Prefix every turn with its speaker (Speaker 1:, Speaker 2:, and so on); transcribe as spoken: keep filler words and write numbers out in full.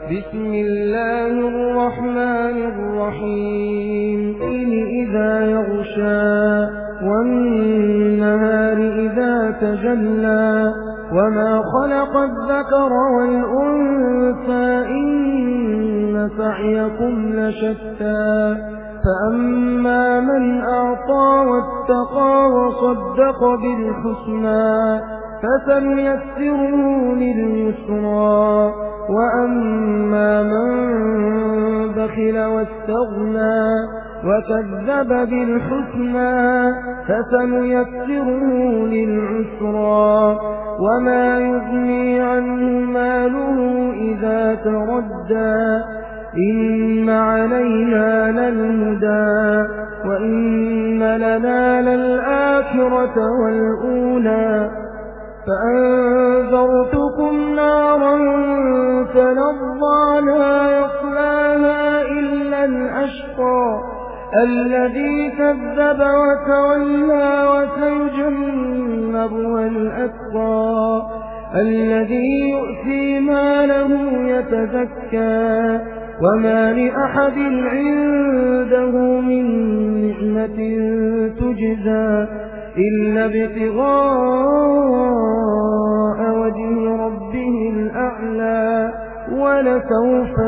Speaker 1: بسم الله الرحمن الرحيم إذا يغشى والنهار إذا تجلى وما خلق الذكر والأنثى إن سعيكم لشتى فأما من أعطى واتقى وصدق بالحسنى فسنيسره لليسرى وأما من بخل واستغنى وكذب بالحسنى فسنيسره للعسرى وما يغني عنه ماله إذا تردى إن علينا للهدى وإن لنا للآخرة والأولى فأنذرتكم نارا تلظى لا يصلاها إلا الأشقى الذي كذب وتولى وسيجنبها الأتقى الذي يؤتي ماله يتزكى وما لأحد عنده من نعمة تجزى إلا ابتغاء وجه ربه الأعلى ولسوف